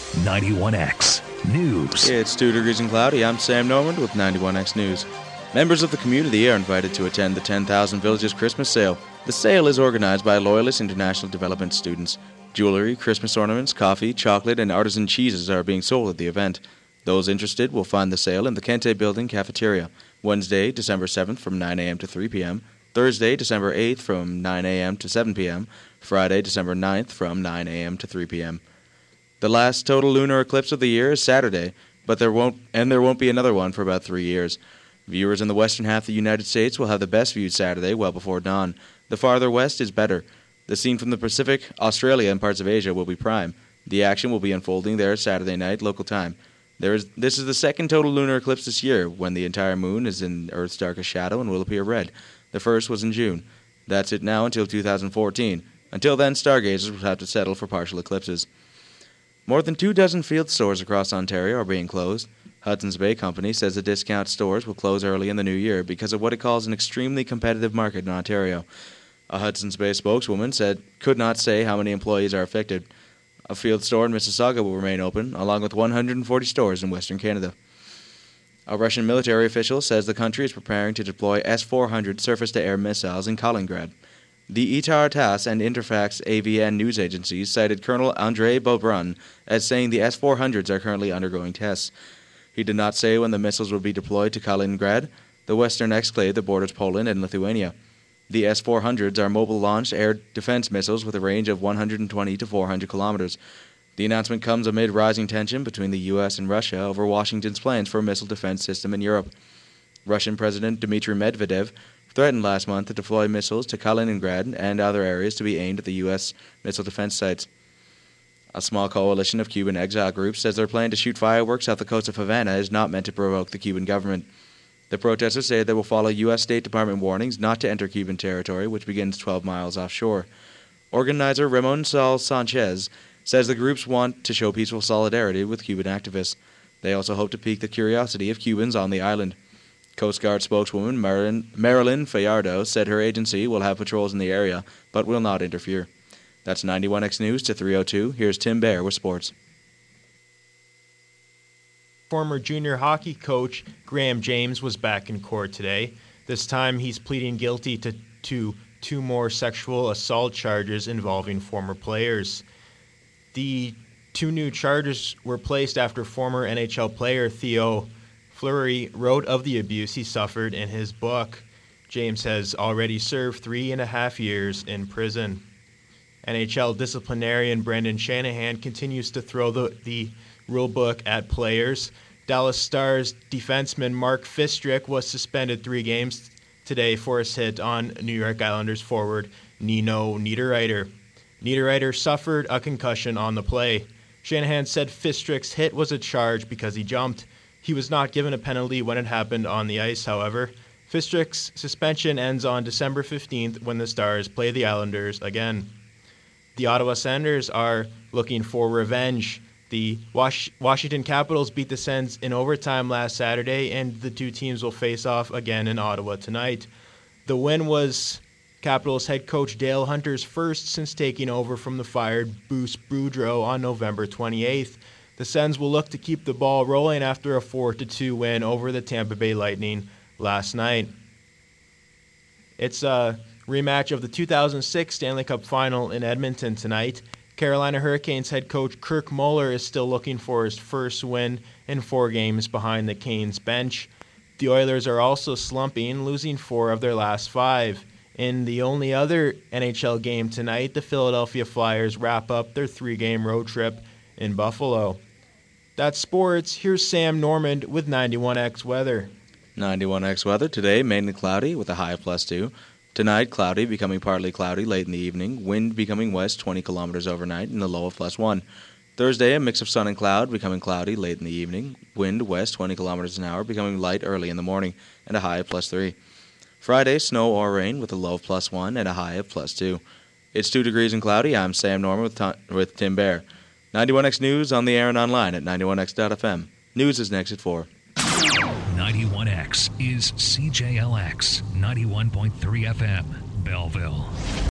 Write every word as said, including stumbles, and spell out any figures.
ninety-one X News. It's two degrees and cloudy. I'm Sam Normand with ninety-one X News. Members of the community are invited to attend the ten thousand Villages Christmas Sale. The sale is organized by Loyalist International Development students. Jewelry, Christmas ornaments, coffee, chocolate, and artisan cheeses are being sold at the event. Those interested will find the sale in the Kente Building cafeteria, Wednesday, December seventh from nine a.m. to three p.m., Thursday, December eighth from nine a.m. to seven p.m., Friday, December ninth from nine a.m. to three p.m. The last total lunar eclipse of the year is Saturday, but there won't and there won't be another one for about three years. Viewers in the western half of the United States will have the best view Saturday well before dawn. The farther west is better. The scene from the Pacific, Australia, and parts of Asia will be prime. The action will be unfolding there Saturday night local time. There is this is the second total lunar eclipse this year, when the entire moon is in Earth's darkest shadow and will appear red. The first was in June. That's it now until two thousand fourteen. Until then, stargazers will have to settle for partial eclipses. More than two dozen field stores across Ontario are being closed. Hudson's Bay Company says the discount stores will close early in the new year because of what it calls an extremely competitive market in Ontario. A Hudson's Bay spokeswoman said could not say how many employees are affected. A field store in Mississauga will remain open, along with one hundred forty stores in Western Canada. A Russian military official says the country is preparing to deploy S four hundred surface-to-air missiles in Kaliningrad. The I T A R TASS and Interfax A V N news agencies cited Colonel Andrei Bobrun as saying the S four hundreds are currently undergoing tests. He did not say when the missiles will be deployed to Kaliningrad, the western exclave that borders Poland and Lithuania. The S four hundreds are mobile-launched air defense missiles with a range of one hundred twenty to four hundred kilometers. The announcement comes amid rising tension between the U S and Russia over Washington's plans for a missile defense system in Europe. Russian President Dmitry Medvedev threatened last month to deploy missiles to Kaliningrad and other areas to be aimed at the U S missile defense sites. A small coalition of Cuban exile groups says their plan to shoot fireworks off the coast of Havana is not meant to provoke the Cuban government. The protesters say they will follow U S State Department warnings not to enter Cuban territory, which begins twelve miles offshore. Organizer Ramon Sal Sanchez says the groups want to show peaceful solidarity with Cuban activists. They also hope to pique the curiosity of Cubans on the island. Coast Guard spokeswoman Marilyn, Marilyn Fayardo said her agency will have patrols in the area, but will not interfere. That's ninety-one X News to three oh two. Here's Tim Bear with sports. Former junior hockey coach Graham James was back in court today. This time he's pleading guilty to, to two more sexual assault charges involving former players. The two new charges were placed after former N H L player Theo Fleury wrote of the abuse he suffered in his book. James has already served three and a half years in prison. N H L disciplinarian Brendan Shanahan continues to throw the, the rule book at players. Dallas Stars defenseman Mark Fistrick was suspended three games today for his hit on New York Islanders forward Nino Niederreiter. Niederreiter suffered a concussion on the play. Shanahan said Fistrick's hit was a charge because he jumped. He was not given a penalty when it happened on the ice, however. Fistrick's suspension ends on December fifteenth when the Stars play the Islanders again. The Ottawa Senators are looking for revenge. The Was- Washington Capitals beat the Sens in overtime last Saturday, and the two teams will face off again in Ottawa tonight. The win was Capitals head coach Dale Hunter's first since taking over from the fired Bruce Boudreau on November twenty-eighth. The Sens will look to keep the ball rolling after a four to two win over the Tampa Bay Lightning last night. It's a rematch of the two thousand six Stanley Cup Final in Edmonton tonight. Carolina Hurricanes head coach Kirk Muller is still looking for his first win in four games behind the Canes bench. The Oilers are also slumping, losing four of their last five. In the only other N H L game tonight, the Philadelphia Flyers wrap up their three-game road trip in Buffalo. That's sports. Here's Sam Normand with ninety-one X Weather. ninety-one X Weather today, mainly cloudy with a high of plus two. Tonight, cloudy, becoming partly cloudy late in the evening. Wind becoming west twenty kilometers overnight and a low of plus one. Thursday, a mix of sun and cloud, becoming cloudy late in the evening. Wind west twenty kilometers an hour, becoming light early in the morning and a high of plus three. Friday, snow or rain with a low of plus one and a high of plus two. It's two degrees and cloudy. I'm Sam Norman with, Tom, with Tim Bear. ninety-one X News on the air and online at ninety-one X dot f m. News is next at four. ninety-one X is C J L X ninety-one point three F M, Belleville.